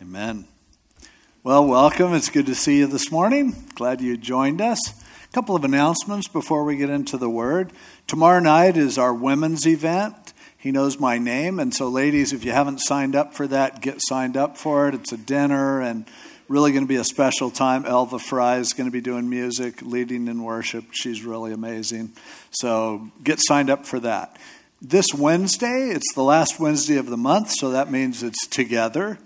Amen. Well, welcome. It's good to see you this morning. Glad you joined us. A couple of announcements before we get into the Word. Tomorrow night is our women's event. He Knows My Name. And so, ladies, if you haven't signed up for that, get signed up for it. It's a dinner and really going to be a special time. Elva Fry is going to be doing music, leading in worship. She's really amazing. So get signed up for that. This Wednesday, it's the last Wednesday of the month, so that means it's Together.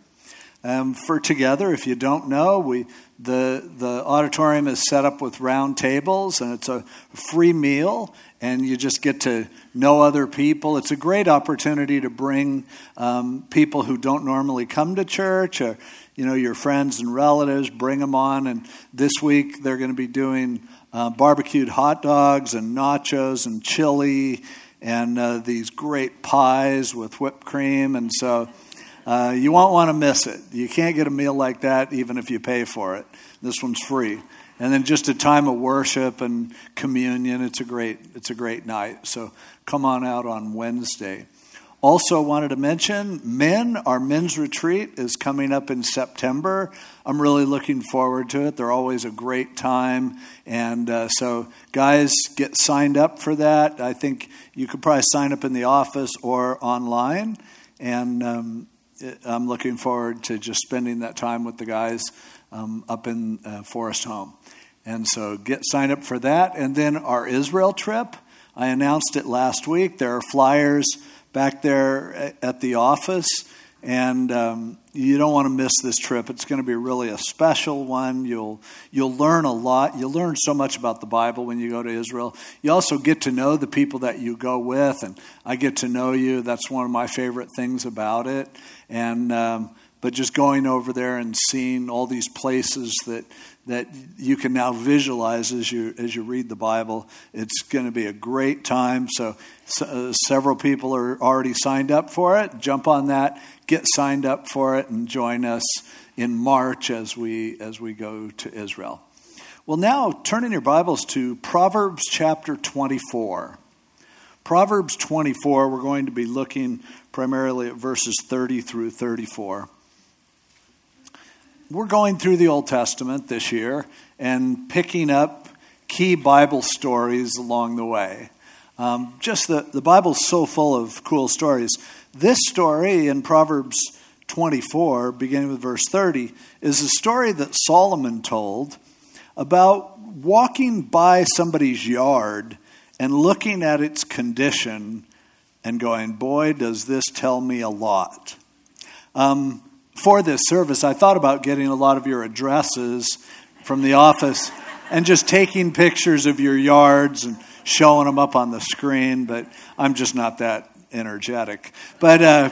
For Together, if you don't know, the auditorium is set up with round tables, and it's a free meal, and you just get to know other people. It's a great opportunity to bring people who don't normally come to church, or your friends and relatives, bring them on. And this week they're going to be doing barbecued hot dogs and nachos and chili and these great pies with whipped cream. And so you won't want to miss it. You can't get a meal like that even if you pay for it. This one's free. And then just a time of worship and communion. It's a great night. So come on out on Wednesday. Also wanted to mention, our men's retreat is coming up in September. I'm really looking forward to it. They're always a great time. And so guys, get signed up for that. I think you could probably sign up in the office or online. And I'm looking forward to just spending that time with the guys up in Forest Home. And so get signed up for that. And then our Israel trip, I announced it last week. There are flyers back there at the office, and you don't want to miss this trip. It's going to be really a special one. You'll learn a lot. You'll learn so much about the Bible when you go to Israel. You also get to know the people that you go with, and I get to know you. That's one of my favorite things about it. And but just going over there and seeing all these places that you can now visualize as you read the Bible, it's going to be a great time. So several people are already signed up for it. Jump on that, get signed up for it, and join us in March as we go to Israel. Well, now turn in your Bibles to Proverbs chapter 24. Proverbs 24, we're going to be looking primarily at verses 30 through 34. We're going through the Old Testament this year and picking up key Bible stories along the way. The Bible's so full of cool stories. This story in Proverbs 24, beginning with verse 30, is a story that Solomon told about walking by somebody's yard and looking at its condition and going, boy, does this tell me a lot. For this service, I thought about getting a lot of your addresses from the office and just taking pictures of your yards and showing them up on the screen, but I'm just not that energetic. But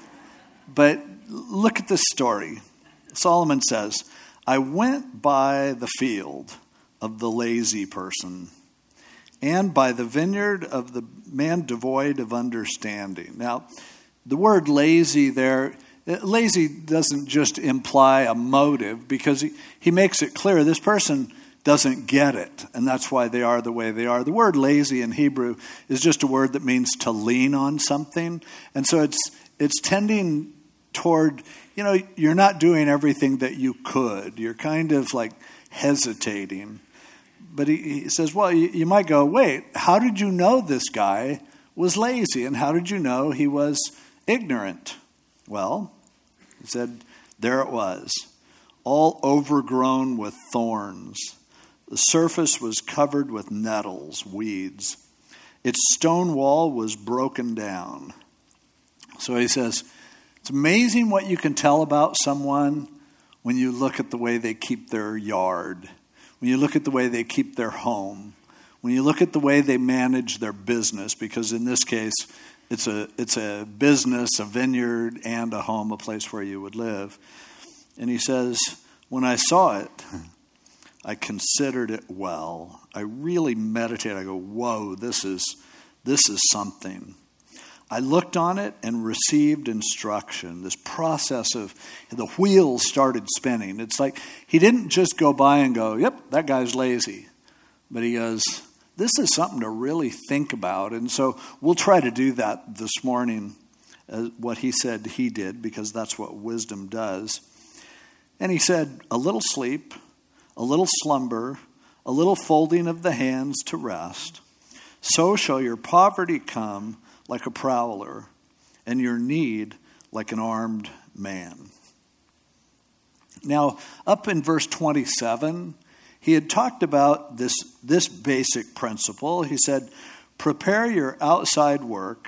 look at this story. Solomon says, I went by the field of the lazy person and by the vineyard of the man devoid of understanding. Now, the word lazy there, lazy doesn't just imply a motive, because he makes it clear this person doesn't get it, and that's why they are the way they are. The word lazy in Hebrew is just a word that means to lean on something, and so it's tending toward, you're not doing everything that you could. You're kind of like hesitating. But he says, well, you might go, wait, how did you know this guy was lazy, and how did you know he was ignorant? Well, he said, there it was, all overgrown with thorns. The surface was covered with nettles, weeds. Its stone wall was broken down. So he says, it's amazing what you can tell about someone when you look at the way they keep their yard, when you look at the way they keep their home, when you look at the way they manage their business, because in this case, it's a business, a vineyard, and a home, a place where you would live. And he says, when I saw it, I considered it well. I really meditated. I go, whoa, this is something. I looked on it and received instruction. This process of the wheels started spinning. It's like he didn't just go by and go, yep, that guy's lazy. But he goes, this is something to really think about. And so we'll try to do that this morning, what he said he did, because that's what wisdom does. And he said, a little sleep, a little slumber, a little folding of the hands to rest. So shall your poverty come like a prowler, and your need like an armed man. Now, up in verse 27, he had talked about this basic principle. He said, prepare your outside work,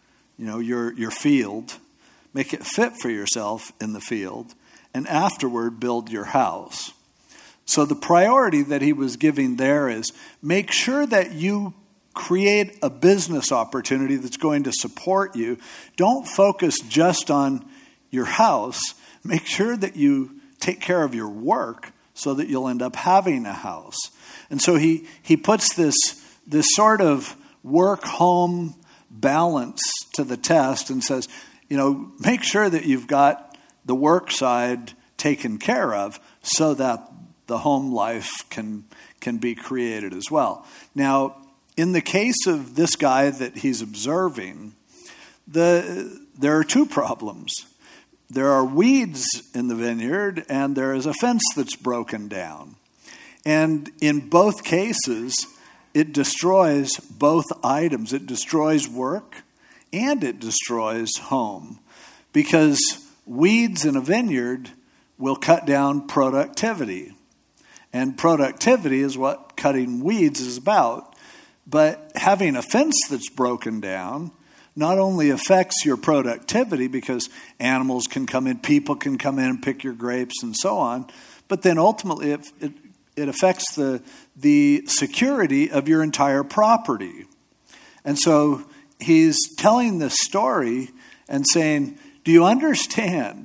your field, make it fit for yourself in the field, and afterward build your house. So the priority that he was giving there is make sure that you create a business opportunity that's going to support you. Don't focus just on your house. Make sure that you take care of your work so that you'll end up having a house. And so he puts this sort of work-home balance to the test and says, make sure that you've got the work side taken care of so that the home life can be created as well. Now, in the case of this guy that he's observing, there are two problems. There are weeds in the vineyard, and there is a fence that's broken down. And in both cases, it destroys both items. It destroys work, and it destroys home. Because weeds in a vineyard will cut down productivity. And productivity is what cutting weeds is about. But having a fence that's broken down not only affects your productivity because animals can come in, people can come in and pick your grapes and so on, but then ultimately it affects the security of your entire property. And so he's telling this story and saying, do you understand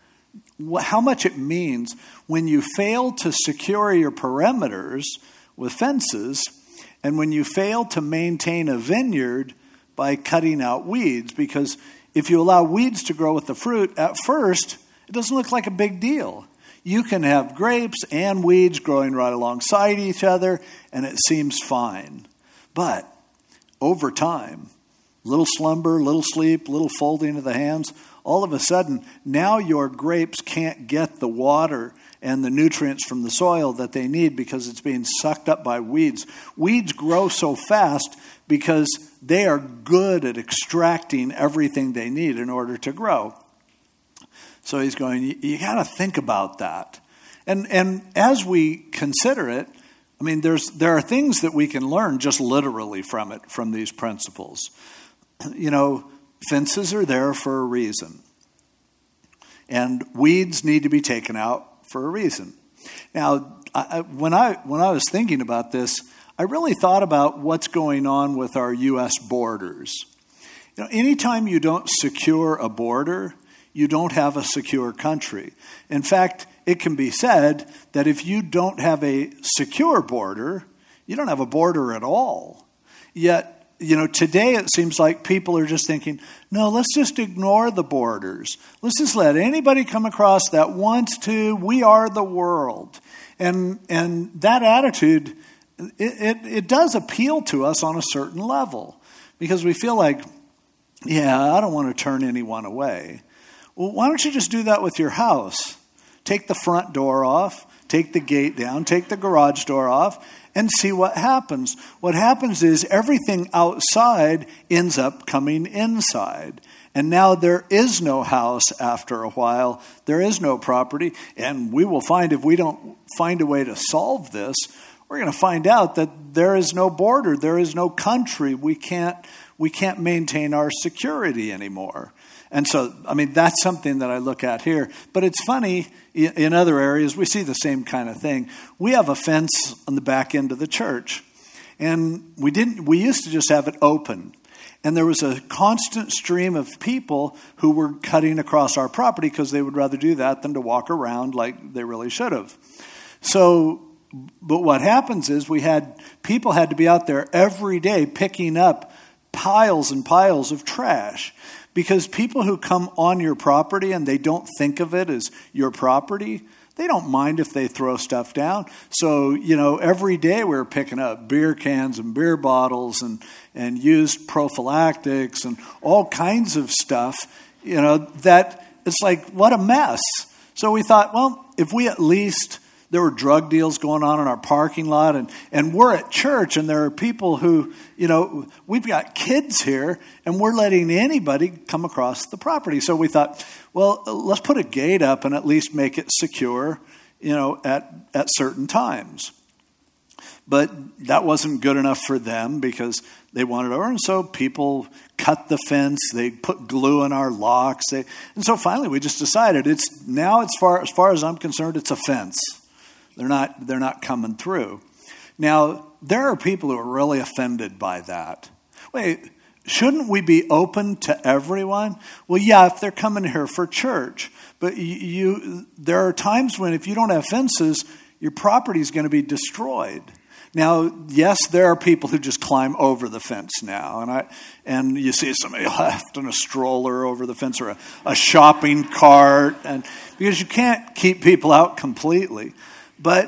how much it means when you fail to secure your perimeters with fences and when you fail to maintain a vineyard by cutting out weeds? Because if you allow weeds to grow with the fruit, at first, it doesn't look like a big deal. You can have grapes and weeds growing right alongside each other, and it seems fine. But over time, little slumber, little sleep, little folding of the hands, all of a sudden, now your grapes can't get the water and the nutrients from the soil that they need because it's being sucked up by weeds. Weeds grow so fast because they are good at extracting everything they need in order to grow. So he's going, you got to think about that. And as we consider it, I mean, there are things that we can learn just literally from it, from these principles. Fences are there for a reason. And weeds need to be taken out for a reason. Now, when I was thinking about this, I really thought about what's going on with our U.S. borders. Anytime you don't secure a border, you don't have a secure country. In fact, it can be said that if you don't have a secure border, you don't have a border at all. Yet, today it seems like people are just thinking, no, let's just ignore the borders. Let's just let anybody come across that wants to. We are the world. And that attitude, it does appeal to us on a certain level because we feel like, I don't want to turn anyone away. Well, why don't you just do that with your house? Take the front door off, take the gate down, take the garage door off, and see what happens. What happens is everything outside ends up coming inside. And now there is no house after a while. There is no property. And we will find, if we don't find a way to solve this, we're going to find out that there is no border. There is no country. We can't maintain our security anymore. And so, that's something that I look at here. But it's funny, in other areas, we see the same kind of thing. We have a fence on the back end of the church. And we used to just have it open. And there was a constant stream of people who were cutting across our property because they would rather do that than to walk around like they really should have. So, but what happens is people had to be out there every day picking up piles and piles of trash. Because people who come on your property and they don't think of it as your property, they don't mind if they throw stuff down. So, every day we're picking up beer cans and beer bottles and used prophylactics and all kinds of stuff, that it's like, what a mess. So we thought, well, if we at least, there were drug deals going on in our parking lot, and we're at church, and there are people who, we've got kids here, and we're letting anybody come across the property. So we thought, well, let's put a gate up and at least make it secure, at certain times. But that wasn't good enough for them because they wanted over. And so people cut the fence. They put glue in our locks. And so finally we just decided as far as I'm concerned, it's a fence. They're not coming through. Now, there are people who are really offended by that. Wait, shouldn't we be open to everyone? Well, yeah, if they're coming here for church. But there are times when if you don't have fences, your property is going to be destroyed. Now, yes, there are people who just climb over the fence now, and you see somebody left in a stroller over the fence or a shopping cart, and because you can't keep people out completely. But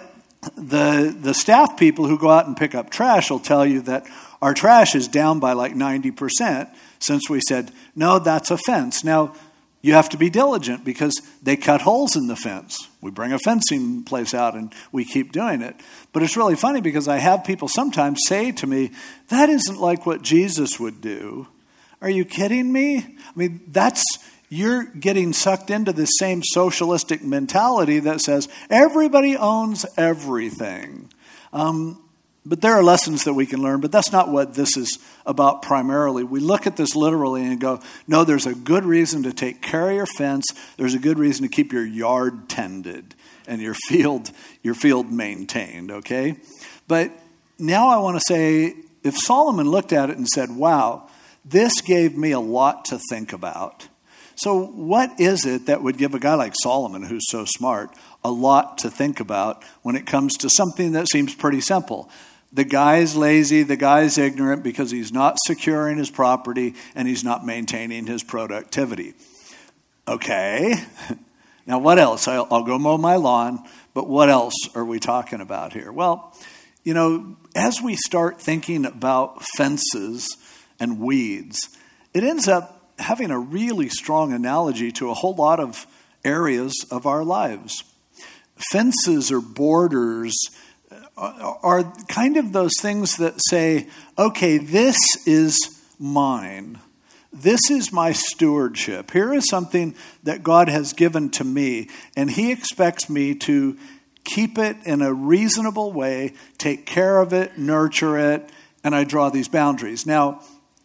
the staff people who go out and pick up trash will tell you that our trash is down by like 90% since we said, no, that's a fence. Now, you have to be diligent because they cut holes in the fence. We bring a fencing place out and we keep doing it. But it's really funny because I have people sometimes say to me, that isn't like what Jesus would do. Are you kidding me? I mean, you're getting sucked into this same socialistic mentality that says everybody owns everything. But there are lessons that we can learn, but that's not what this is about primarily. We look at this literally and go, no, there's a good reason to take care of your fence. There's a good reason to keep your yard tended and your field maintained, okay? But now I want to say, if Solomon looked at it and said, wow, this gave me a lot to think about. So what is it that would give a guy like Solomon, who's so smart, a lot to think about when it comes to something that seems pretty simple? The guy's lazy, the guy's ignorant because he's not securing his property and he's not maintaining his productivity. Okay, now what else? I'll go mow my lawn, but what else are we talking about here? Well, as we start thinking about fences and weeds, it ends up having a really strong analogy to a whole lot of areas of our lives. Fences or borders are kind of those things that say, okay, this is mine. This is my stewardship. Here is something that God has given to me, and he expects me to keep it in a reasonable way, take care of it, nurture it, and I draw these boundaries. Now,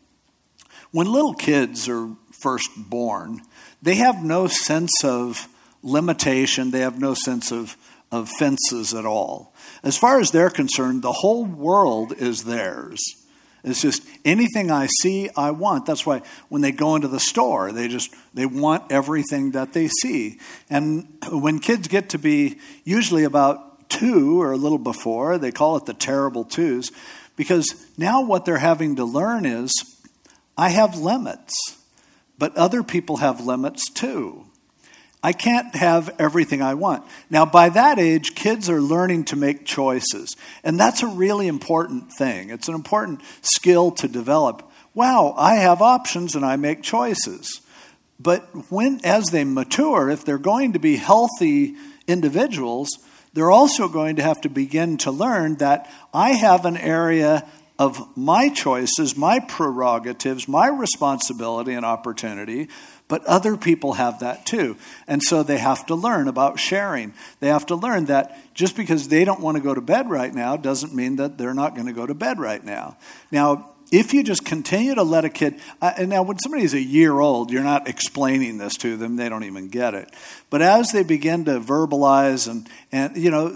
when little kids are first born, they have no sense of limitation. They have no sense of fences at all. As far as they're concerned, the whole world is theirs. It's just anything I see, I want. That's why when they go into the store, they want everything that they see. And when kids get to be usually about 2 or a little before, they call it the terrible twos, because now what they're having to learn is, I have limits, but other people have limits too. I can't have everything I want. Now, by that age, kids are learning to make choices. And that's a really important thing. It's an important skill to develop. Wow, I have options and I make choices. But as they mature, if they're going to be healthy individuals, they're also going to have to begin to learn that I have an area of my choices, my prerogatives, my responsibility and opportunity, but other people have that too. And so they have to learn about sharing. They have to learn that just because they don't want to go to bed right now doesn't mean that they're not going to go to bed right now. Now, if you just continue to let a kid, and now when somebody's a year old, you're not explaining this to them, they don't even get it. But as they begin to verbalize and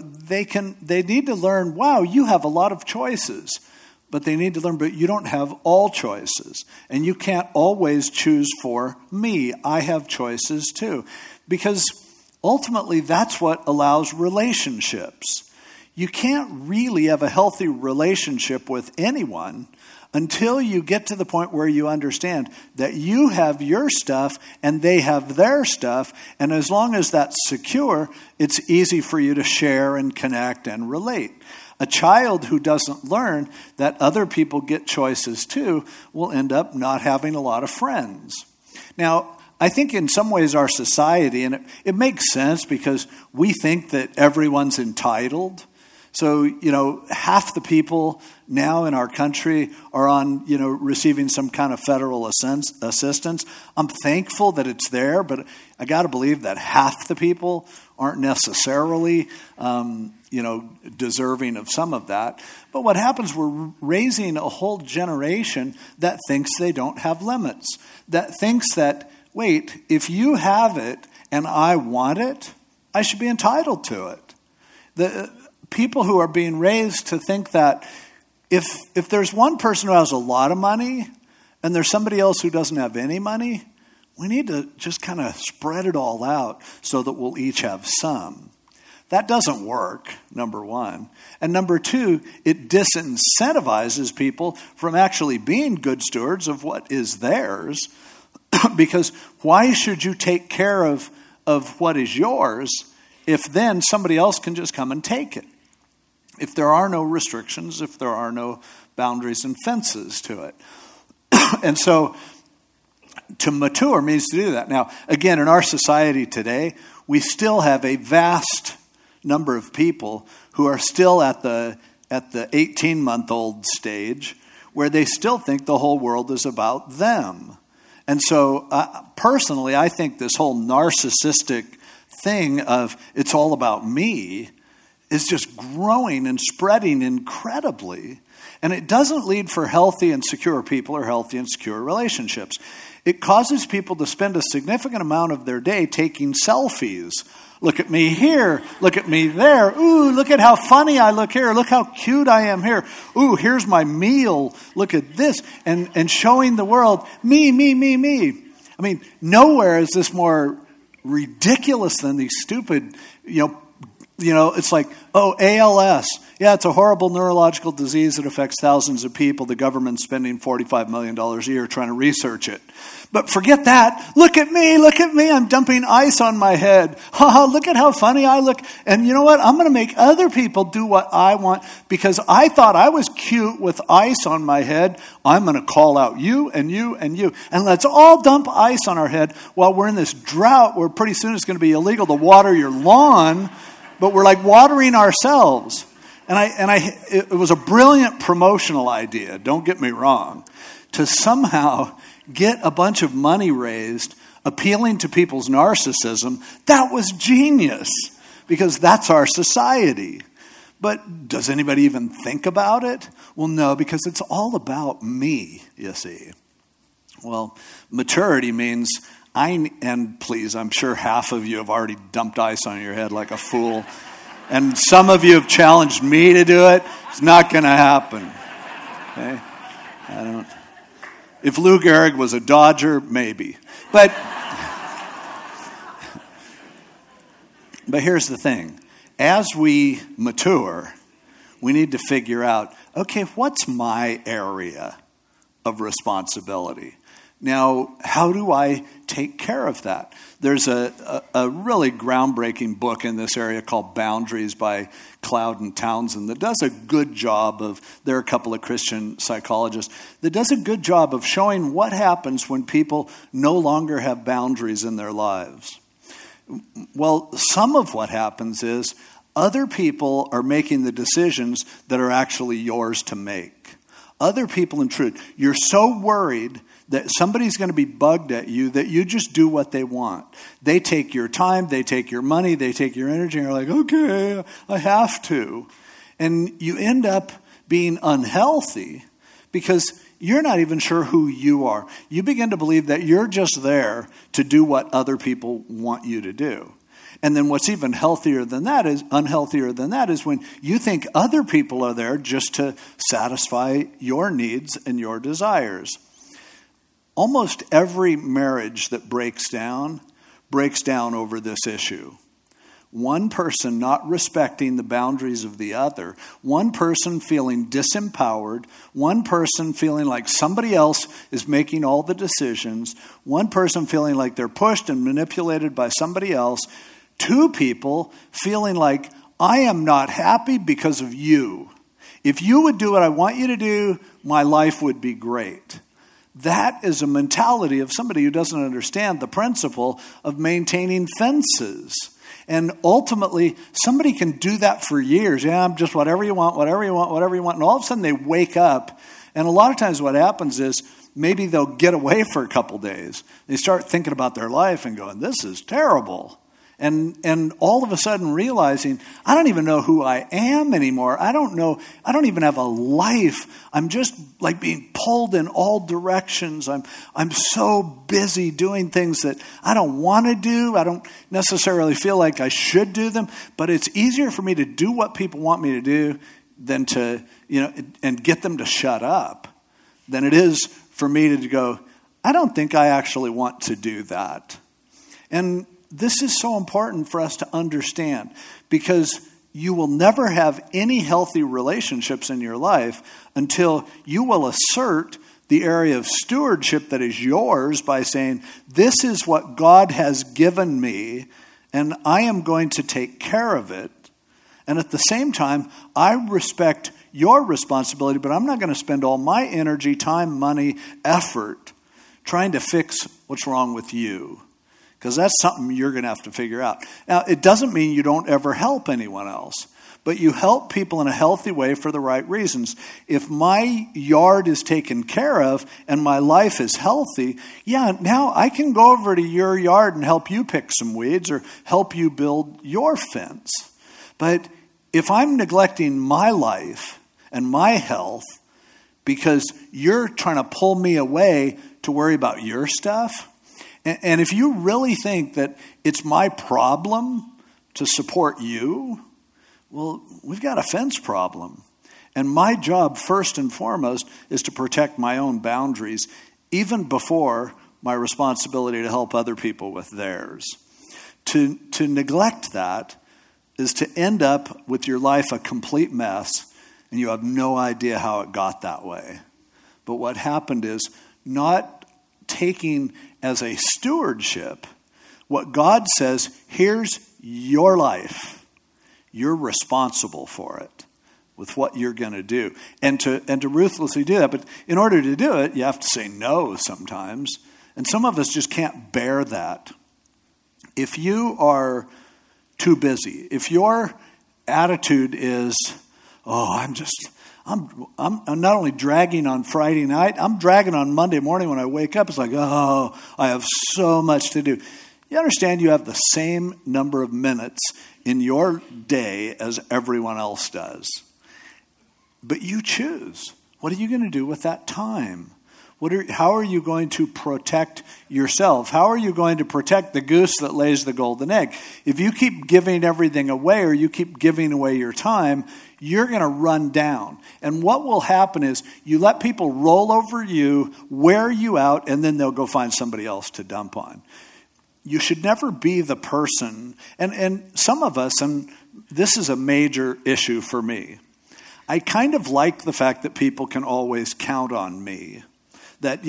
they need to learn, wow, you have a lot of choices. But they need to learn, but you don't have all choices. And you can't always choose for me. I have choices too. Because ultimately, that's what allows relationships. You can't really have a healthy relationship with anyone until you get to the point where you understand that you have your stuff and they have their stuff. And as long as that's secure, it's easy for you to share and connect and relate. A child who doesn't learn that other people get choices too will end up not having a lot of friends. Now, I think in some ways our society, and it makes sense because we think that everyone's entitled. So, half the people now in our country are on, receiving some kind of federal assistance. I'm thankful that it's there, but I got to believe that half the people aren't necessarily, deserving of some of that. But what happens, we're raising a whole generation that thinks they don't have limits, that thinks that, wait, if you have it and I want it, I should be entitled to it. The people who are being raised to think that if there's one person who has a lot of money and there's somebody else who doesn't have any money, we need to just kind of spread it all out so that we'll each have some. That doesn't work, number one. And number two, it disincentivizes people from actually being good stewards of what is theirs. Because why should you take care of what is yours if then somebody else can just come and take it? If there are no restrictions, if there are no boundaries and fences to it. And so to mature means to do that. Now, again, in our society today, we still have a vast number of people who are still at the 18-month-old stage where they still think the whole world is about them. And so personally, I think this whole narcissistic thing of it's all about me is just growing and spreading incredibly. And it doesn't lead for healthy and secure people or healthy and secure relationships. It causes people to spend a significant amount of their day taking selfies. Look at me here. Look at me there. Ooh, look at how funny I look here. Look how cute I am here. Ooh, here's my meal. Look at this. And showing the world, me, me, me, me. I mean, nowhere is this more ridiculous than these stupid, it's like, oh, ALS. Yeah, it's a horrible neurological disease that affects thousands of people. The government's spending $45 million a year trying to research it. But forget that. Look at me. I'm dumping ice on my head. Look at how funny I look. And you know what? I'm going to make other people do what I want because I thought I was cute with ice on my head. I'm going to call out you and you and you. And let's all dump ice on our head while we're in this drought where pretty soon it's going to be illegal to water your lawn. But we're like watering ourselves. It was a brilliant promotional idea, don't get me wrong, to somehow get a bunch of money raised appealing to people's narcissism. That was genius because that's our society. But does anybody even think about it? Well, no, because it's all about me, you see. Well, maturity means and please, I'm sure half of you have already dumped ice on your head like a fool. And some of you have challenged me to do it. It's not going to happen. Okay? If Lou Gehrig was a Dodger, maybe. But here's the thing. As we mature, we need to figure out, okay, what's my area of responsibility? Now, how do I take care of that? There's a really groundbreaking book in this area called Boundaries by Cloud and Townsend that does a good job there are a couple of Christian psychologists, that does a good job of showing what happens when people no longer have boundaries in their lives. Well, some of what happens is other people are making the decisions that are actually yours to make. Other people intrude. You're so worried that somebody's going to be bugged at you that you just do what they want. They take your time, they take your money, they take your energy, and you're like, okay, I have to. And you end up being unhealthy because you're not even sure who you are. You begin to believe that you're just there to do what other people want you to do. And then what's even unhealthier than that is when you think other people are there just to satisfy your needs and your desires. Almost every marriage that breaks down over this issue. One person not respecting the boundaries of the other, one person feeling disempowered, one person feeling like somebody else is making all the decisions, one person feeling like they're pushed and manipulated by somebody else, two people feeling like I am not happy because of you. If you would do what I want you to do, my life would be great. That is a mentality of somebody who doesn't understand the principle of maintaining fences. And ultimately, somebody can do that for years. Yeah, I'm just whatever you want, whatever you want, whatever you want. And all of a sudden they wake up. And a lot of times what happens is maybe they'll get away for a couple days. They start thinking about their life and going, this is terrible. And all of a sudden realizing, I don't even know who I am anymore. I don't even have a life. I'm just like being pulled in all directions. I'm so busy doing things that I don't want to do. I don't necessarily feel like I should do them, but it's easier for me to do what people want me to do than to, and get them to shut up than it is for me to go, I don't think I actually want to do that. And this is so important for us to understand, because you will never have any healthy relationships in your life until you will assert the area of stewardship that is yours by saying, this is what God has given me, and I am going to take care of it. And at the same time, I respect your responsibility, but I'm not going to spend all my energy, time, money, effort trying to fix what's wrong with you. Because that's something you're going to have to figure out. Now, it doesn't mean you don't ever help anyone else, but you help people in a healthy way for the right reasons. If my yard is taken care of and my life is healthy, now I can go over to your yard and help you pick some weeds or help you build your fence. But if I'm neglecting my life and my health because you're trying to pull me away to worry about your stuff, and if you really think that it's my problem to support you, well, we've got a fence problem. And my job, first and foremost, is to protect my own boundaries, even before my responsibility to help other people with theirs. To neglect that is to end up with your life a complete mess, and you have no idea how it got that way. But what happened is not taking as a stewardship what God says, here's your life. You're responsible for it with what you're going to do. And to ruthlessly do that. But in order to do it, you have to say no sometimes. And some of us just can't bear that. If you are too busy, if your attitude is, I'm not only dragging on Friday night, I'm dragging on Monday morning when I wake up. It's like, I have so much to do. You understand you have the same number of minutes in your day as everyone else does. But you choose. What are you going to do with that time? How are you going to protect yourself? How are you going to protect the goose that lays the golden egg? If you keep giving everything away or you keep giving away your time, you're going to run down. And what will happen is you let people roll over you, wear you out, and then they'll go find somebody else to dump on. You should never be the person, and some of us, and this is a major issue for me, I kind of like the fact that people can always count on me. That,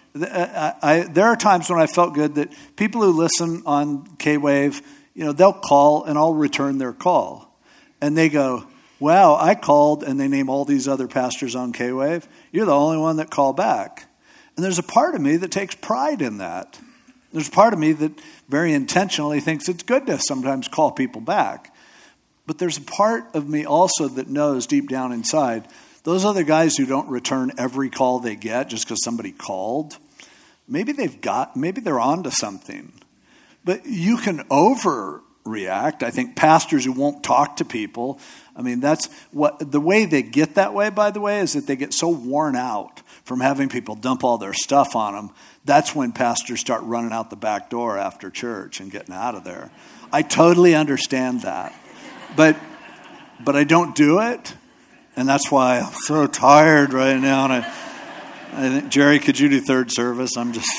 there are times when I felt good that people who listen on K-Wave, they'll call and I'll return their call. And they go, wow, I called, and they name all these other pastors on K-Wave. You're the only one that called back. And there's a part of me that takes pride in that. There's a part of me that very intentionally thinks it's good to sometimes call people back. But there's a part of me also that knows deep down inside, those other guys who don't return every call they get just because somebody called, maybe they're onto something. But you can overreact. I think pastors who won't talk to people, that's the way they get that way, by the way, is that they get so worn out from having people dump all their stuff on them. That's when pastors start running out the back door after church and getting out of there. I totally understand that. But I don't do it. And that's why I'm so tired right now. And I think, Jerry, could you do third service?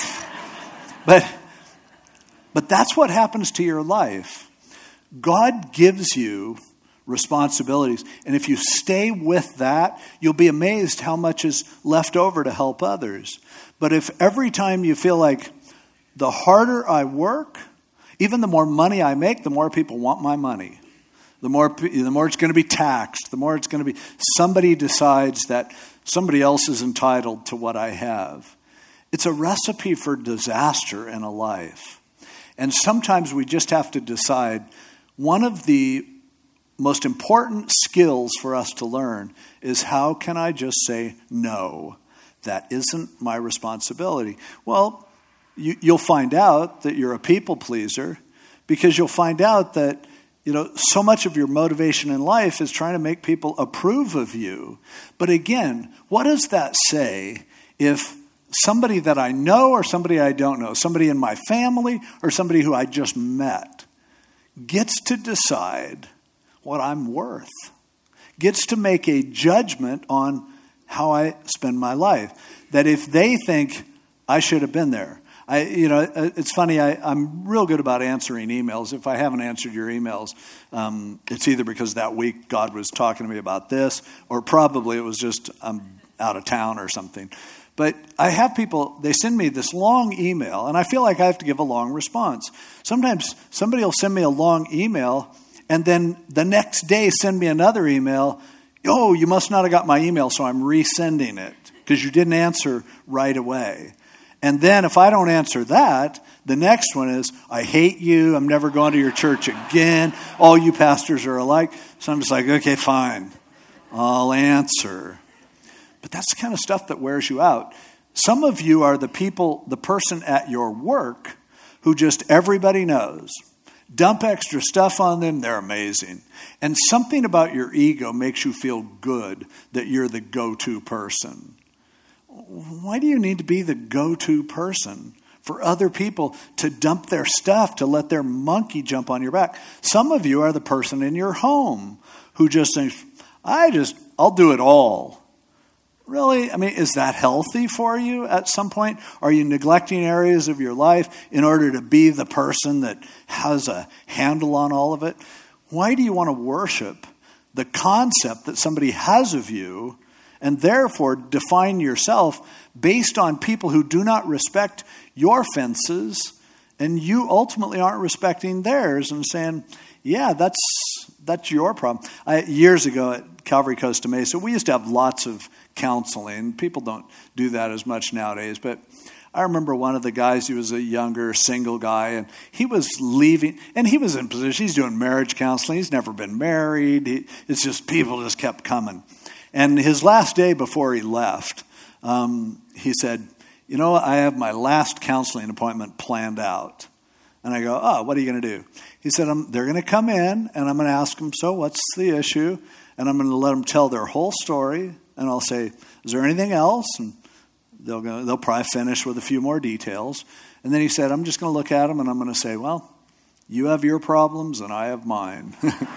But that's what happens to your life. God gives you responsibilities. And if you stay with that, you'll be amazed how much is left over to help others. But if every time you feel like the harder I work, even the more money I make, the more people want my money. The more it's going to be taxed, the more it's going to be, somebody decides that somebody else is entitled to what I have. it's a recipe for disaster in a life. And sometimes we just have to decide, one of the most important skills for us to learn is, how can I just say, no, that isn't my responsibility? Well, you'll find out that you're a people pleaser, because you'll find out that, so much of your motivation in life is trying to make people approve of you. But again, what does that say if somebody that I know or somebody I don't know, somebody in my family or somebody who I just met, gets to decide what I'm worth, gets to make a judgment on how I spend my life? That if they think I should have been there, it's funny, I'm real good about answering emails. If I haven't answered your emails, it's either because that week God was talking to me about this, or probably it was just I'm out of town or something. But I have people, they send me this long email, and I feel like I have to give a long response. Sometimes somebody will send me a long email, and then the next day send me another email. Oh, you must not have got my email, so I'm resending it because you didn't answer right away. And then if I don't answer that, the next one is, I hate you, I'm never going to your church again, all you pastors are alike. So I'm just like, okay, fine, I'll answer. But that's the kind of stuff that wears you out. Some of you are the person at your work who just everybody knows. Dump extra stuff on them, they're amazing. And something about your ego makes you feel good that you're the go-to person. Why do you need to be the go-to person for other people to dump their stuff, to let their monkey jump on your back? Some of you are the person in your home who just thinks, I'll do it all. Really? I mean, is that healthy for you at some point? Are you neglecting areas of your life in order to be the person that has a handle on all of it? Why do you want to worship the concept that somebody has of you, and therefore define yourself based on people who do not respect your fences, and you ultimately aren't respecting theirs, and saying, yeah, that's your problem. Years ago at Calvary Costa Mesa, we used to have lots of counseling. People don't do that as much nowadays, but I remember one of the guys, he was a younger single guy, and he was leaving, and he was in position, he's doing marriage counseling, he's never been married, it's just people just kept coming. And his last day before he left, he said, I have my last counseling appointment planned out. And I go, oh, what are you going to do? He said, they're going to come in, and I'm going to ask them, so what's the issue? And I'm going to let them tell their whole story. And I'll say, is there anything else? And they'll probably finish with a few more details. And then he said, I'm just going to look at them, and I'm going to say, well, you have your problems, and I have mine.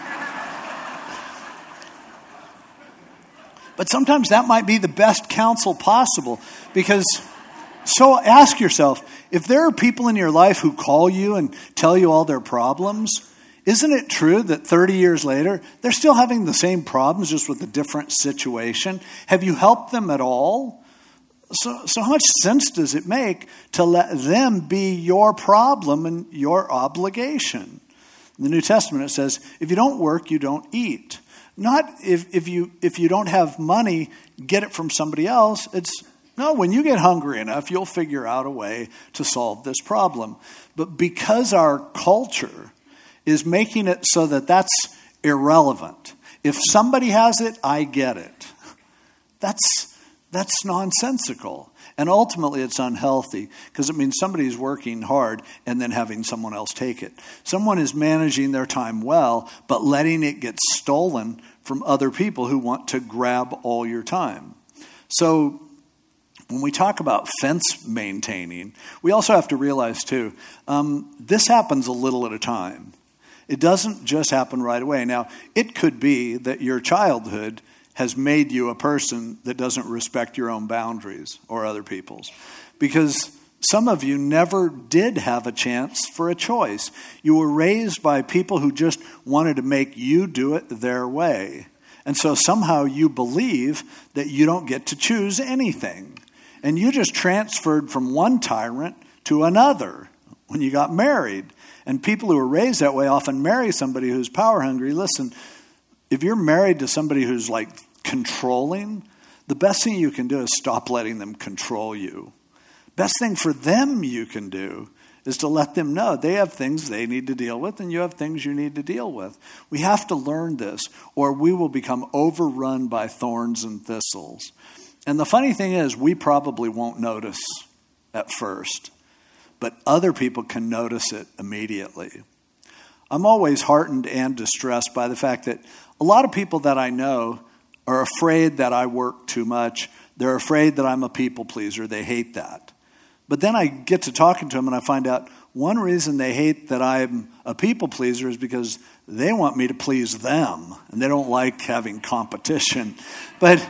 But sometimes that might be the best counsel possible, because so ask yourself, if there are people in your life who call you and tell you all their problems, isn't it true that 30 years later, they're still having the same problems, just with a different situation? Have you helped them at all? So how much sense does it make to let them be your problem and your obligation? In the New Testament, it says, if you don't work, you don't eat. Not if you don't have money, get it from somebody else. No, when you get hungry enough, you'll figure out a way to solve this problem. But because our culture is making it so that that's irrelevant. If somebody has it, I get it. That's nonsensical. And ultimately it's unhealthy, because it means somebody's working hard and then having someone else take it. Someone is managing their time well, but letting it get stolen from other people who want to grab all your time. So when we talk about fence maintaining, we also have to realize too, this happens a little at a time. It doesn't just happen right away. Now, it could be that your childhood has made you a person that doesn't respect your own boundaries or other people's. Because some of you never did have a chance for a choice. You were raised by people who just wanted to make you do it their way. And so somehow you believe that you don't get to choose anything. And you just transferred from one tyrant to another when you got married. And people who are raised that way often marry somebody who's power hungry. Listen, if you're married to somebody who's like controlling, the best thing you can do is stop letting them control you. Best thing for them you can do is to let them know they have things they need to deal with and you have things you need to deal with. We have to learn this or we will become overrun by thorns and thistles. And the funny thing is, we probably won't notice at first, but other people can notice it immediately. I'm always heartened and distressed by the fact that a lot of people that I know are afraid that I work too much. They're afraid that I'm a people pleaser. They hate that. But then I get to talking to them and I find out one reason they hate that I'm a people pleaser is because they want me to please them and they don't like having competition. But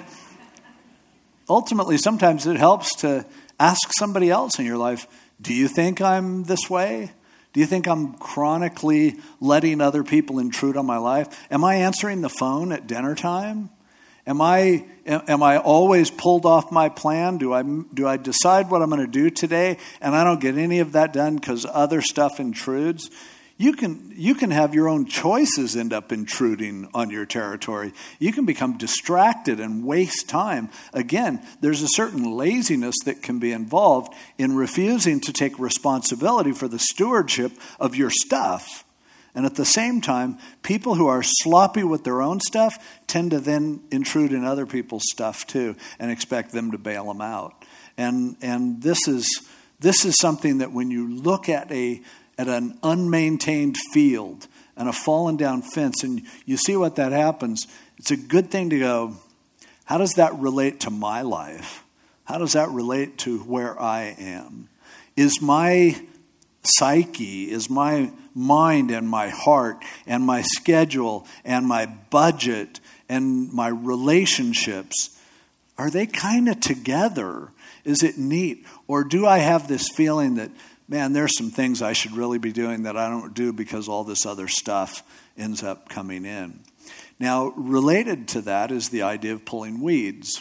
ultimately, sometimes it helps to ask somebody else in your life, do you think I'm this way? Do you think I'm chronically letting other people intrude on my life? Am I answering the phone at dinner time? Am I always pulled off my plan? Do I decide what I'm going to do today and I don't get any of that done because other stuff intrudes? You can have your own choices end up intruding on your territory. You can become distracted and waste time. Again, there's a certain laziness that can be involved in refusing to take responsibility for the stewardship of your stuff. And at the same time, people who are sloppy with their own stuff tend to then intrude in other people's stuff too and expect them to bail them out. And this is something that when you look at an unmaintained field and a fallen down fence and you see what that happens, it's a good thing to go, how does that relate to my life? How does that relate to where I am? Is my psyche, is my mind and my heart and my schedule and my budget and my relationships, are they kind of together? Is it neat? Or do I have this feeling that, man, there's some things I should really be doing that I don't do because all this other stuff ends up coming in? Now, related to that is the idea of pulling weeds.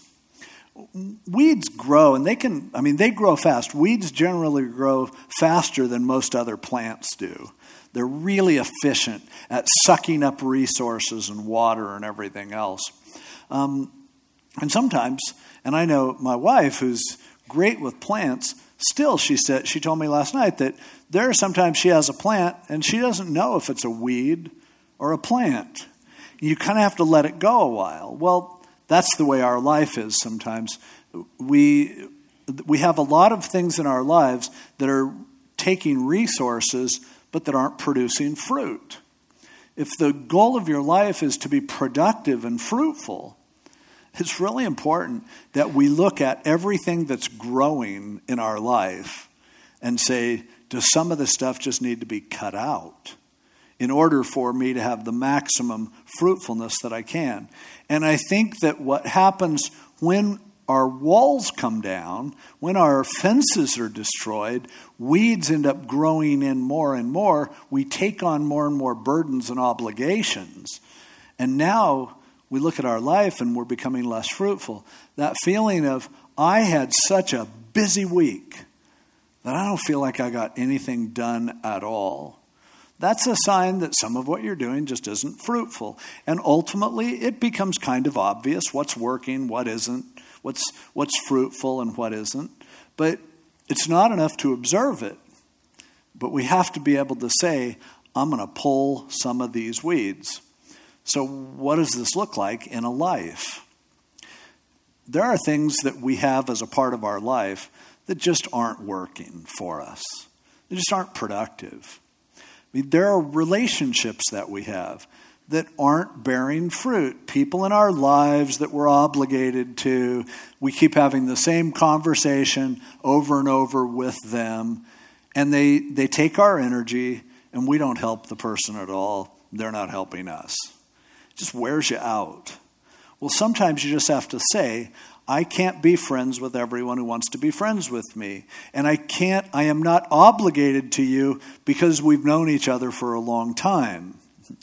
Weeds grow, and they grow fast. Weeds generally grow faster than most other plants do. They're really efficient at sucking up resources and water and everything else. And sometimes, and I know my wife, who's great with plants, still, she told me last night that there are sometimes she has a plant and she doesn't know if it's a weed or a plant. You kind of have to let it go a while. Well, that's the way our life is sometimes. We have a lot of things in our lives that are taking resources but that aren't producing fruit. If the goal of your life is to be productive and fruitful, it's really important that we look at everything that's growing in our life and say, does some of the stuff just need to be cut out in order for me to have the maximum fruitfulness that I can? And I think that what happens when our walls come down, when our fences are destroyed, weeds end up growing in more and more. We take on more and more burdens and obligations. And now we look at our life and we're becoming less fruitful. That feeling of, I had such a busy week that I don't feel like I got anything done at all. That's a sign that some of what you're doing just isn't fruitful. And ultimately, it becomes kind of obvious what's working, what isn't, what's fruitful and what isn't. But it's not enough to observe it. But we have to be able to say, I'm going to pull some of these weeds. So what does this look like in a life? There are things that we have as a part of our life that just aren't working for us. They just aren't productive. There are relationships that we have that aren't bearing fruit. People in our lives that we're obligated to. We keep having the same conversation over and over with them. And they take our energy and we don't help the person at all. They're not helping us. It just wears you out. Well, sometimes you just have to say, I can't be friends with everyone who wants to be friends with me. And I am not obligated to you because we've known each other for a long time.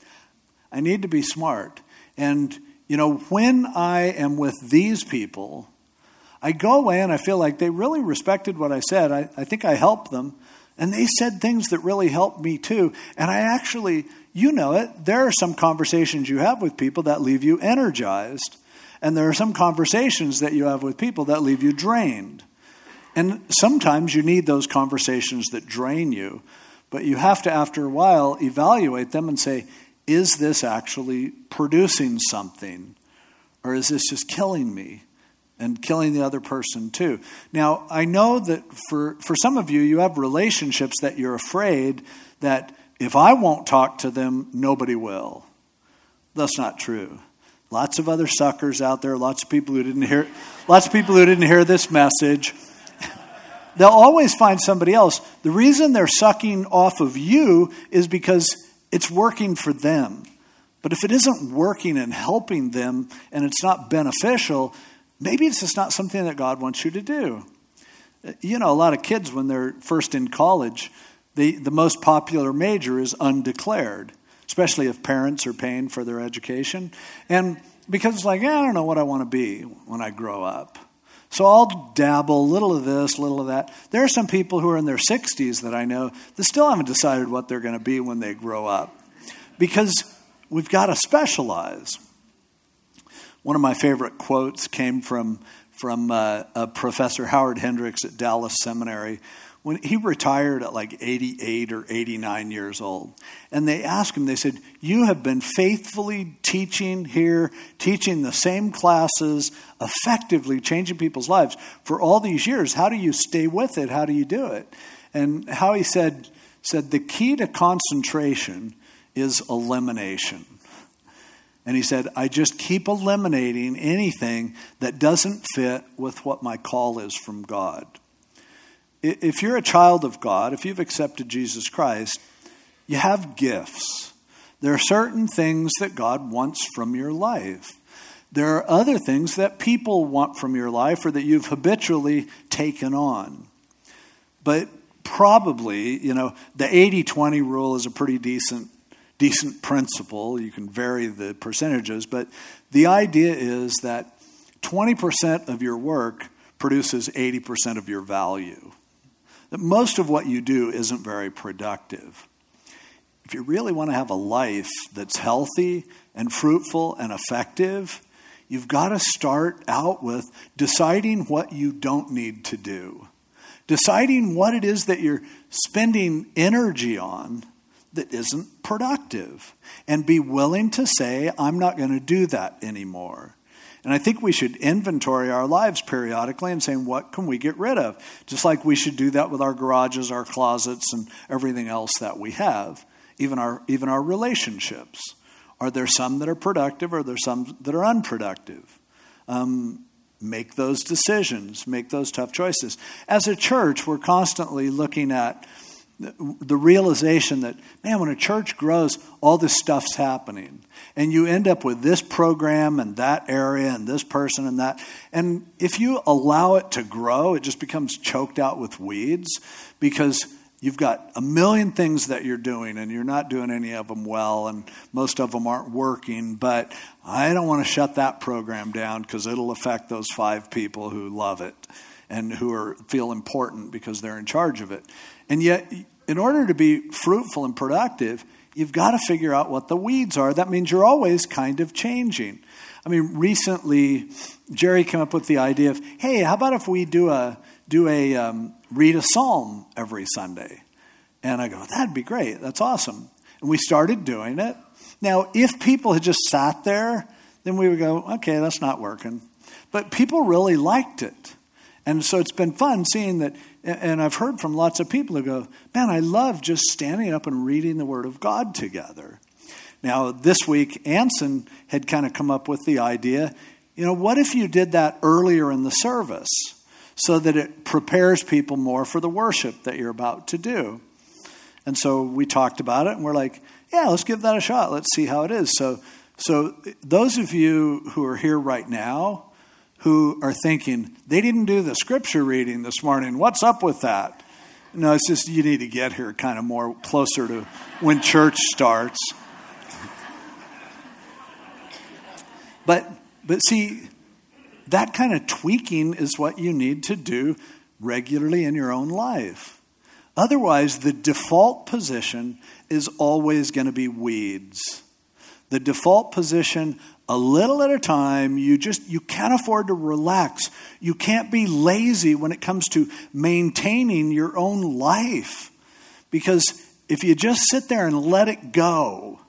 I need to be smart. And, when I am with these people, I go away and I feel like they really respected what I said. I think I helped them. And they said things that really helped me too. And I actually, there are some conversations you have with people that leave you energized. And there are some conversations that you have with people that leave you drained. And sometimes you need those conversations that drain you, but you have to, after a while, evaluate them and say, is this actually producing something? Or is this just killing me and killing the other person too? Now, I know that for some of you, you have relationships that you're afraid that if I won't talk to them, nobody will. That's not true. Lots of other suckers out there, lots of people who didn't hear this message. They'll always find somebody else. The reason they're sucking off of you is because it's working for them. But if it isn't working and helping them and it's not beneficial, maybe it's just not something that God wants you to do. You know, a lot of kids, when they're first in college, the most popular major is undeclared, especially if parents are paying for their education. And because it's like, I don't know what I want to be when I grow up. So I'll dabble, a little of this, a little of that. There are some people who are in their 60s that I know that still haven't decided what they're going to be when they grow up. Because we've got to specialize. One of my favorite quotes came from Professor Howard Hendricks at Dallas Seminary when he retired at like 88 or 89 years old. And they asked him, they said, you have been faithfully teaching here, teaching the same classes, effectively changing people's lives for all these years. How do you stay with it? How do you do it? And how he said the key to concentration is elimination. And he said, I just keep eliminating anything that doesn't fit with what my call is from God. If you're a child of God, if you've accepted Jesus Christ, you have gifts. There are certain things that God wants from your life. There are other things that people want from your life or that you've habitually taken on. But probably, the 80-20 rule is a pretty decent principle. You can vary the percentages, but the idea is that 20% of your work produces 80% of your value. That most of what you do isn't very productive. If you really want to have a life that's healthy and fruitful and effective, you've got to start out with deciding what you don't need to do. Deciding what it is that you're spending energy on that isn't productive. And be willing to say, I'm not going to do that anymore. And I think we should inventory our lives periodically and saying, what can we get rid of? Just like we should do that with our garages, our closets, and everything else that we have. Even our relationships. Are there some that are productive or are there some that are unproductive? Make those decisions. Make those tough choices. As a church, we're constantly looking at the realization that, man, when a church grows, all this stuff's happening. And you end up with this program and that area and this person and that. And if you allow it to grow, it just becomes choked out with weeds because you've got a million things that you're doing and you're not doing any of them well and most of them aren't working. But I don't want to shut that program down because it'll affect those 5 people who love it and who feel important because they're in charge of it. And yet, in order to be fruitful and productive, you've got to figure out what the weeds are. That means you're always kind of changing. I mean, recently, Jerry came up with the idea of, hey, how about if we read a psalm every Sunday? And I go, that'd be great. That's awesome. And we started doing it. Now, if people had just sat there, then we would go, okay, that's not working. But people really liked it. And so it's been fun seeing that, and I've heard from lots of people who go, man, I love just standing up and reading the Word of God together. Now, this week, Anson had kind of come up with the idea, what if you did that earlier in the service so that it prepares people more for the worship that you're about to do? And so we talked about it, and we're like, yeah, let's give that a shot. Let's see how it is. So those of you who are here right now, who are thinking, they didn't do the scripture reading this morning. What's up with that? No, it's just you need to get here kind of more closer to when church starts. But see, that kind of tweaking is what you need to do regularly in your own life. Otherwise, the default position is always going to be weeds. The default position, a little at a time, you can't afford to relax. You can't be lazy when it comes to maintaining your own life. Because if you just sit there and let it go,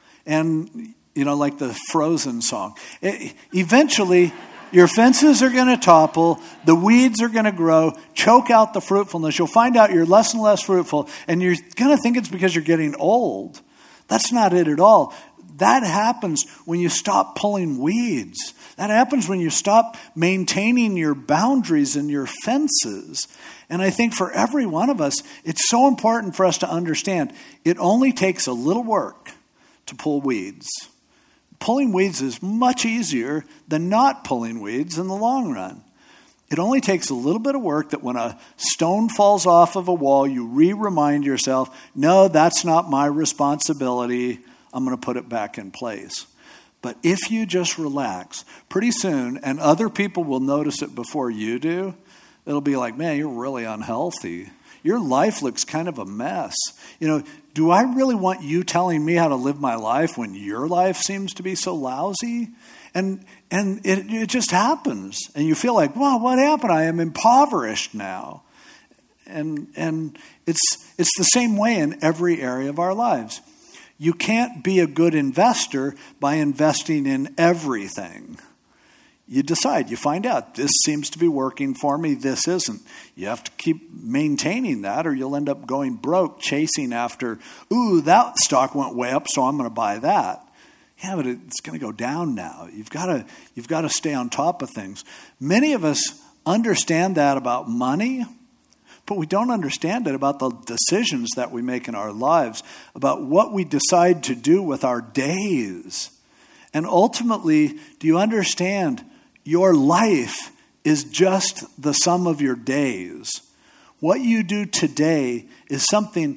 and, like the Frozen song, eventually your fences are going to topple, the weeds are going to grow, choke out the fruitfulness. You'll find out you're less and less fruitful, and you're going to think it's because you're getting old. That's not it at all. That happens when you stop pulling weeds. That happens when you stop maintaining your boundaries and your fences. And I think for every one of us, it's so important for us to understand it only takes a little work to pull weeds. Pulling weeds is much easier than not pulling weeds in the long run. It only takes a little bit of work that when a stone falls off of a wall, you remind yourself, no, that's not my responsibility. I'm going to put it back in place. But if you just relax, pretty soon, and other people will notice it before you do, it'll be like, man, you're really unhealthy. Your life looks kind of a mess. Do I really want you telling me how to live my life when your life seems to be so lousy? And it just happens. And you feel like, well, what happened? I am impoverished now. And it's the same way in every area of our lives. You can't be a good investor by investing in everything. You decide, you find out, this seems to be working for me, this isn't. You have to keep maintaining that or you'll end up going broke chasing after, that stock went way up, so I'm going to buy that. Yeah, but it's going to go down now. You've got to stay on top of things. Many of us understand that about money, but we don't understand it about the decisions that we make in our lives, about what we decide to do with our days. And ultimately, do you understand your life is just the sum of your days? What you do today is something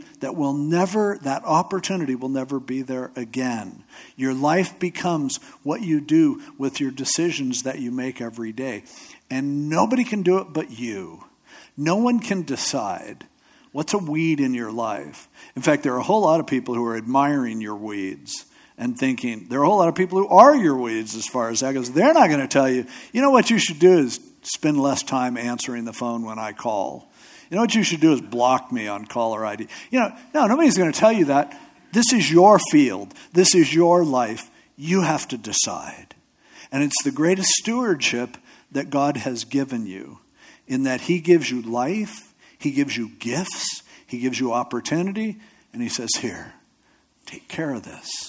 that opportunity will never be there again. Your life becomes what you do with your decisions that you make every day. And nobody can do it but you. No one can decide what's a weed in your life. In fact, there are a whole lot of people who are admiring your weeds and thinking, there are a whole lot of people who are your weeds as far as that goes. They're not going to tell you, what you should do is spend less time answering the phone when I call. What you should do is block me on caller ID. No, nobody's going to tell you that. This is your field. This is your life. You have to decide. And it's the greatest stewardship that God has given you, in that he gives you life, he gives you gifts, he gives you opportunity, and he says, here, take care of this.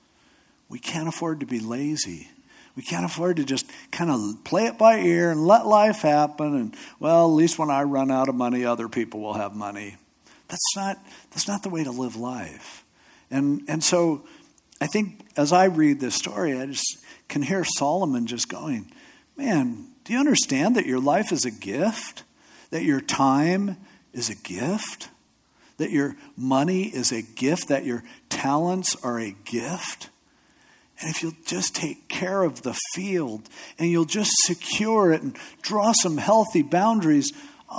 We can't afford to be lazy. We can't afford to just kind of play it by ear and let life happen. And, well, at least when I run out of money, other people will have money. That's not the way to live life. And so I think as I read this story, I just can hear Solomon just going, man, do you understand that your life is a gift? That your time is a gift? That your money is a gift? That your talents are a gift? And if you'll just take care of the field and you'll just secure it and draw some healthy boundaries,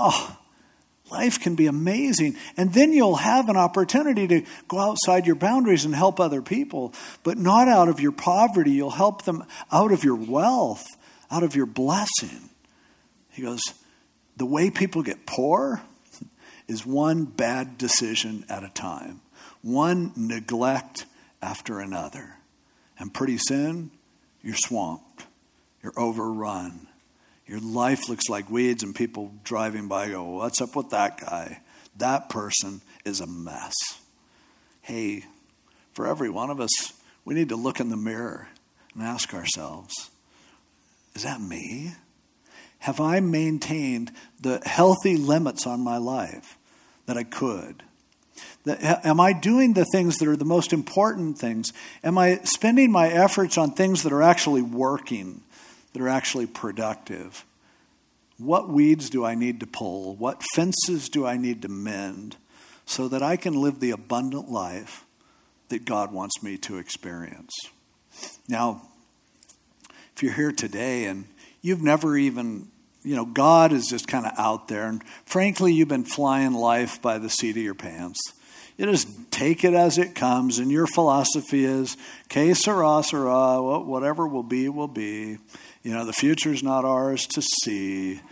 life can be amazing. And then you'll have an opportunity to go outside your boundaries and help other people, but not out of your poverty. You'll help them out of your wealth, out of your blessing. He goes, the way people get poor is one bad decision at a time, one neglect after another. And pretty soon, you're swamped. You're overrun. Your life looks like weeds and people driving by go, what's up with that guy? That person is a mess. Hey, for every one of us, we need to look in the mirror and ask ourselves, is that me? Have I maintained the healthy limits on my life that I could? Am I doing the things that are the most important things? Am I spending my efforts on things that are actually working, that are actually productive? What weeds do I need to pull? What fences do I need to mend so that I can live the abundant life that God wants me to experience? Now, if you're here today and you've never even, God is just kind of out there, and frankly, you've been flying life by the seat of your pants. You just take it as it comes, and your philosophy is, que sera, sera, whatever will be, will be. The future's not ours to see.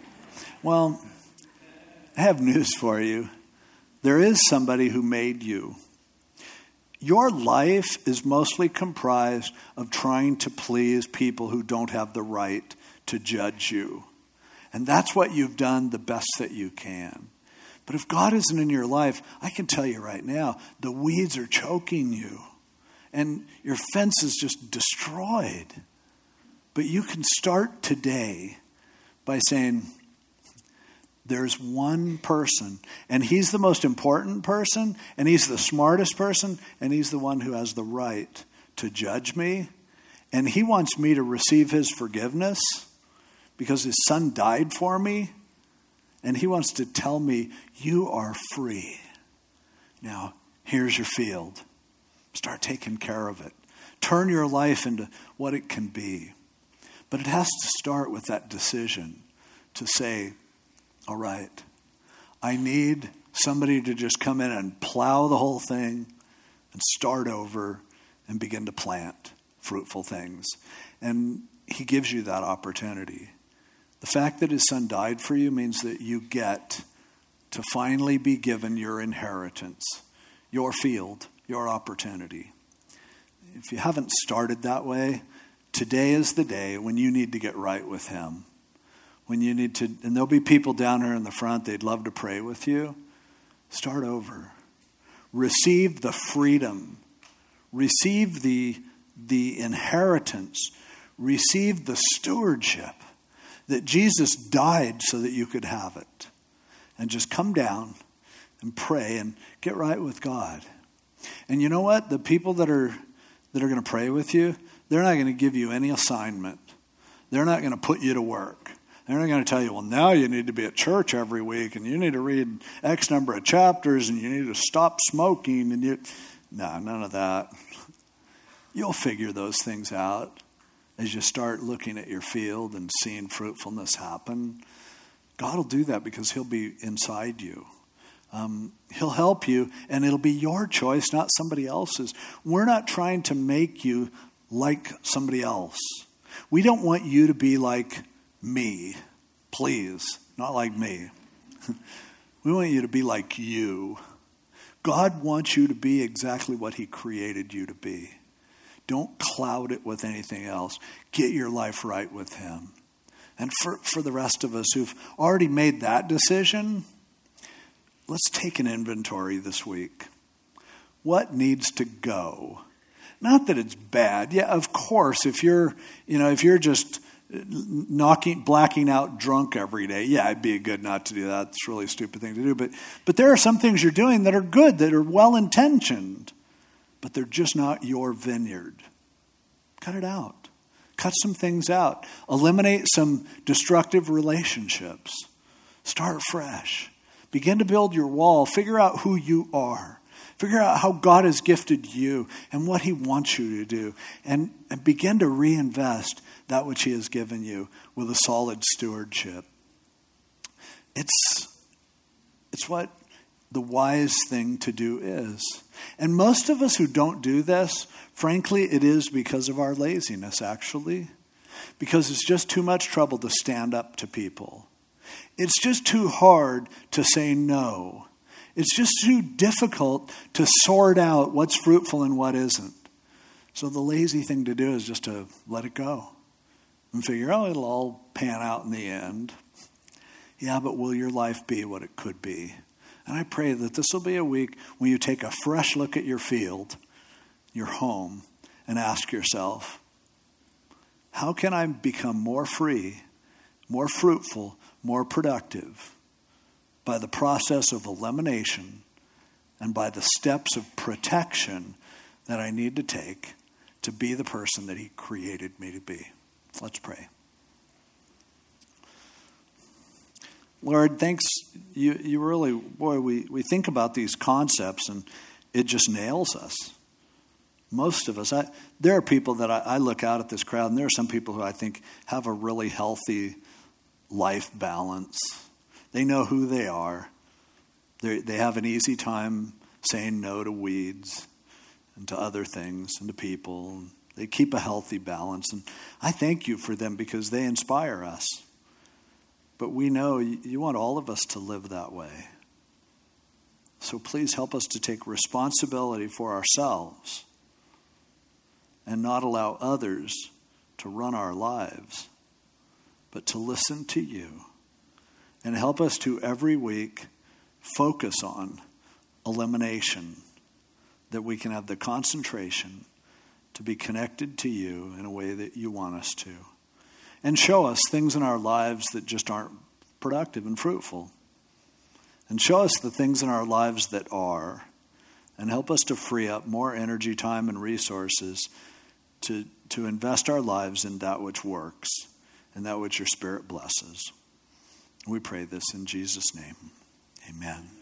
Well, I have news for you. There is somebody who made you. Your life is mostly comprised of trying to please people who don't have the right to judge you. And that's what you've done the best that you can. But if God isn't in your life, I can tell you right now, the weeds are choking you. And your fence is just destroyed. But you can start today by saying, there's one person, and he's the most important person, and he's the smartest person, and he's the one who has the right to judge me. And he wants me to receive his forgiveness because his son died for me. And he wants to tell me, you are free. Now, here's your field. Start taking care of it. Turn your life into what it can be. But it has to start with that decision to say, all right, I need somebody to just come in and plow the whole thing and start over and begin to plant fruitful things. And he gives you that opportunity. The fact that his son died for you means that you get to finally be given your inheritance, your field, your opportunity. If you haven't started that way, today is the day when you need to get right with him. When you need to, and there'll be people down here in the front, they'd love to pray with you. Start over. Receive the freedom. Receive the inheritance. Receive the stewardship that Jesus died so that you could have it. And just come down and pray and get right with God. And you know what? The people that are going to pray with you, they're not going to give you any assignment. They're not going to put you to work. They're not going to tell you, well, now you need to be at church every week and you need to read X number of chapters and you need to stop smoking. And no, none of that. You'll figure those things out as you start looking at your field and seeing fruitfulness happen. God will do that because he'll be inside you. He'll help you, and it'll be your choice, not somebody else's. We're not trying to make you like somebody else. We don't want you to be like me. Please, not like me. We want you to be like you. God wants you to be exactly what he created you to be. Don't cloud it with anything else. Get your life right with him. And for the rest of us who've already made that decision, let's take an inventory this week. What needs to go? Not that it's bad. Yeah, of course, if you're just blacking out drunk every day, yeah, it'd be good not to do that. It's a really stupid thing to do. But there are some things you're doing that are good, that are well-intentioned, but they're just not your vineyard. Cut it out. Cut some things out. Eliminate some destructive relationships. Start fresh. Begin to build your wall. Figure out who you are. Figure out how God has gifted you and what he wants you to do. And begin to reinvest that which he has given you with a solid stewardship. It's what the wise thing to do is. And most of us who don't do this, frankly, it is because of our laziness, actually. Because it's just too much trouble to stand up to people. It's just too hard to say no. It's just too difficult to sort out what's fruitful and what isn't. So the lazy thing to do is just to let it go. And figure, it'll all pan out in the end. Yeah, but will your life be what it could be? And I pray that this will be a week when you take a fresh look at your field, your home, and ask yourself, how can I become more free, more fruitful, more productive by the process of elimination and by the steps of protection that I need to take to be the person that he created me to be? Let's pray. Lord, thanks. You really, we think about these concepts and it just nails us. Most of us. There are people that I look out at this crowd, and there are some people who I think have a really healthy life balance. They know who they are. They have an easy time saying no to weeds and to other things and to people. They keep a healthy balance. And I thank you for them because they inspire us. But we know you want all of us to live that way. So please help us to take responsibility for ourselves and not allow others to run our lives, but to listen to you. And help us to every week focus on elimination, that we can have the concentration to be connected to you in a way that you want us to. And show us things in our lives that just aren't productive and fruitful. And show us the things in our lives that are. And help us to free up more energy, time, and resources to invest our lives in that which works and that which your Spirit blesses. We pray this in Jesus' name. Amen.